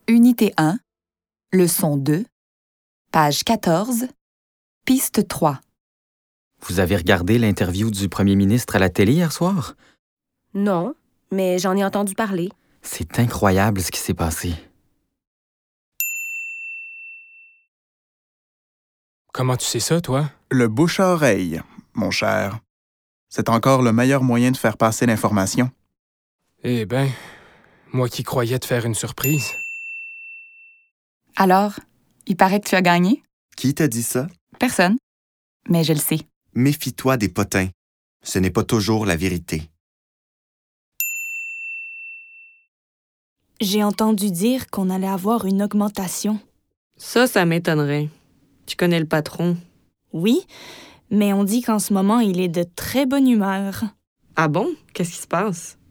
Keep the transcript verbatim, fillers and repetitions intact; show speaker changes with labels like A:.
A: Unité un, leçon deux, page quatorze, piste trois.
B: Vous avez regardé l'interview du premier ministre à la télé hier soir?
C: Non, mais j'en ai entendu parler.
B: C'est incroyable ce qui s'est passé.
D: Comment tu sais ça, toi?
E: Le bouche à oreille, mon cher. C'est encore le meilleur moyen de faire passer l'information.
D: Eh ben, moi qui croyais te faire une surprise.
A: Alors, il paraît que tu as gagné?
F: Qui t'a dit ça?
A: Personne. Mais je le sais.
F: Méfie-toi des potins. Ce n'est pas toujours la vérité.
G: J'ai entendu dire qu'on allait avoir une augmentation.
H: Ça, ça m'étonnerait. Tu connais le patron.
G: Oui, mais on dit qu'en ce moment, il est de très bonne humeur.
H: Ah bon? Qu'est-ce qui se passe?